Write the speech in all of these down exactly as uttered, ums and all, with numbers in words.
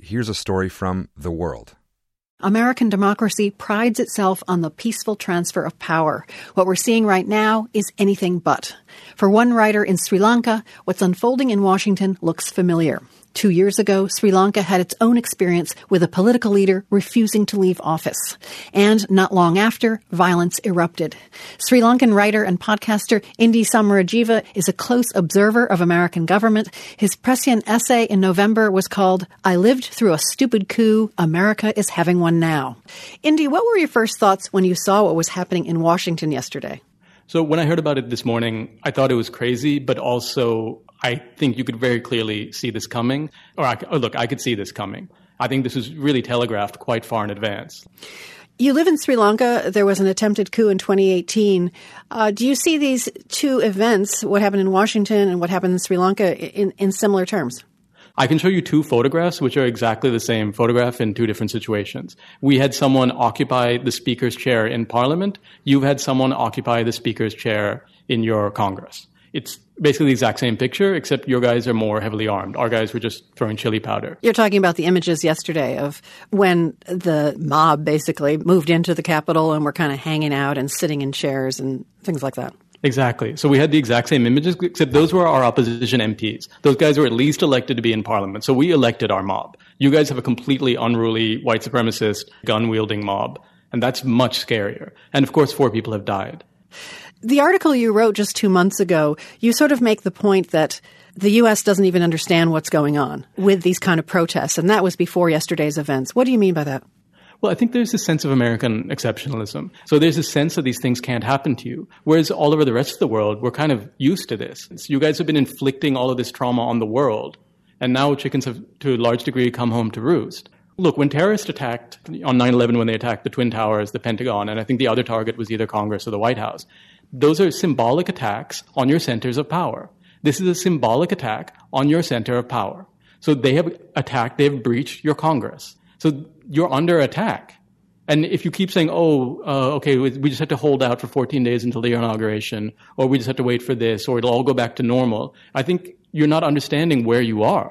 here's a story from The World. American democracy prides itself on the peaceful transfer of power. What we're seeing right now is anything but. For one writer in Sri Lanka, what's unfolding in Washington looks familiar. Two years ago, Sri Lanka had its own experience with a political leader refusing to leave office. And not long after, violence erupted. Sri Lankan writer and podcaster Indi Samarajiva is a close observer of American government. His prescient essay in November was called, "I Lived Through a Stupid Coup. America is Having One Now." Indi, what were your first thoughts when you saw what was happening in Washington yesterday? So when I heard about it this morning, I thought it was crazy, but also I think you could very clearly see this coming. Or, I, or look, I could see this coming. I think this was really telegraphed quite far in advance. You live in Sri Lanka. There was an attempted coup in twenty eighteen. Uh, do you see these two events, what happened in Washington and what happened in Sri Lanka, in, in similar terms? I can show you two photographs, which are exactly the same photograph in two different situations. We had someone occupy the speaker's chair in Parliament. You've had someone occupy the speaker's chair in your Congress. It's basically the exact same picture, except your guys are more heavily armed. Our guys were just throwing chili powder. You're talking about the images yesterday of when the mob basically moved into the Capitol and were kind of hanging out and sitting in chairs and things like that. Exactly. So we had the exact same images, except those were our opposition M Ps. Those guys were at least elected to be in Parliament. So we elected our mob. You guys have a completely unruly, white supremacist, gun-wielding mob. And that's much scarier. And of course, four people have died. The article you wrote just two months ago, you sort of make the point that the U S doesn't even understand what's going on with these kind of protests. And that was before yesterday's events. What do you mean by that? Well, I think there's a sense of American exceptionalism. So there's a sense that these things can't happen to you. Whereas all over the rest of the world, we're kind of used to this. You guys have been inflicting all of this trauma on the world. And now chickens have, to a large degree, come home to roost. Look, when terrorists attacked on nine eleven, when they attacked the Twin Towers, the Pentagon, and I think the other target was either Congress or the White House, those are symbolic attacks on your centers of power. This is a symbolic attack on your center of power. So they have attacked, they have breached your Congress. So you're under attack. And if you keep saying, oh, uh, okay, we just have to hold out for fourteen days until the inauguration, or we just have to wait for this, or it'll all go back to normal, I think you're not understanding where you are.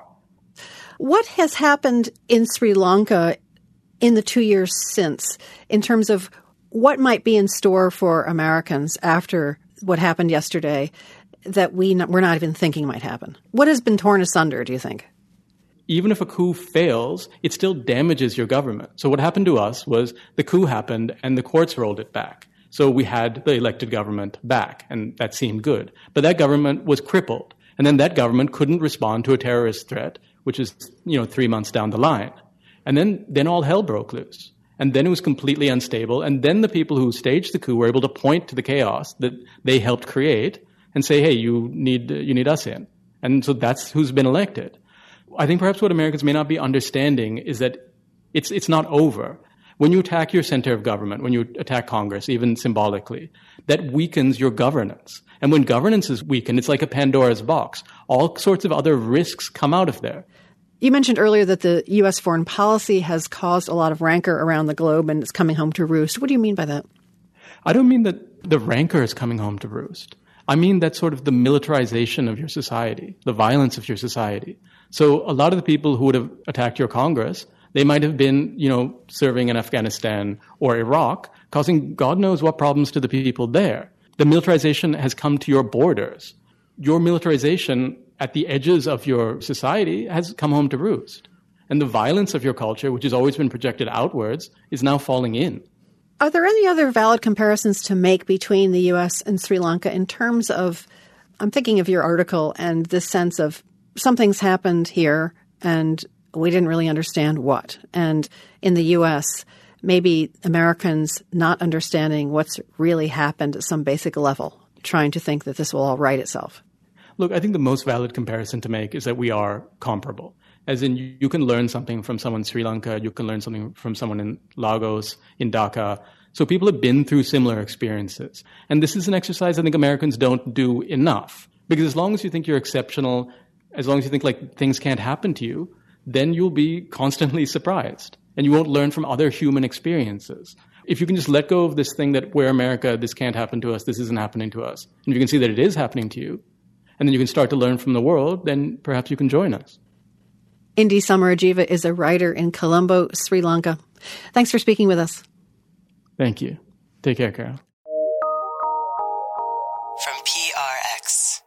What has happened in Sri Lanka in the two years since, in terms of what might be in store for Americans after what happened yesterday that we not, we're not even thinking might happen? What has been torn asunder, do you think? Even if a coup fails, it still damages your government. So what happened to us was the coup happened and the courts rolled it back. So we had the elected government back, and that seemed good. But that government was crippled. And then that government couldn't respond to a terrorist threat, which is, you know, three months down the line. And then, then all hell broke loose. And then it was completely unstable. And then the people who staged the coup were able to point to the chaos that they helped create and say, hey, you need, you need us in. And so that's who's been elected. I think perhaps what Americans may not be understanding is that it's it's not over. When you attack your center of government, when you attack Congress, even symbolically, that weakens your governance. And when governance is weakened, it's like a Pandora's box. All sorts of other risks come out of there. You mentioned earlier that the U S foreign policy has caused a lot of rancor around the globe and it's coming home to roost. What do you mean by that? I don't mean that the rancor is coming home to roost. I mean that sort of the militarization of your society, the violence of your society. So a lot of the people who would have attacked your Congress, they might have been, you know, serving in Afghanistan or Iraq, causing God knows what problems to the people there. The militarization has come to your borders. Your militarization at the edges of your society has come home to roost. And the violence of your culture, which has always been projected outwards, is now falling in. Are there any other valid comparisons to make between the U S and Sri Lanka in terms of, I'm thinking of your article and this sense of something's happened here and we didn't really understand what. And in the U S, maybe Americans not understanding what's really happened at some basic level, trying to think that this will all right itself. Look, I think the most valid comparison to make is that we are comparable. As in, you, you can learn something from someone in Sri Lanka, you can learn something from someone in Lagos, in Dhaka. So people have been through similar experiences. And this is an exercise I think Americans don't do enough. Because as long as you think you're exceptional, as long as you think like things can't happen to you, then you'll be constantly surprised. And you won't learn from other human experiences. If you can just let go of this thing that we're America, this can't happen to us, this isn't happening to us, and you can see that it is happening to you, and then you can start to learn from the world, then perhaps you can join us. Indi Samarajiva is a writer in Colombo, Sri Lanka. Thanks for speaking with us. Thank you. Take care, Carol. From P R X.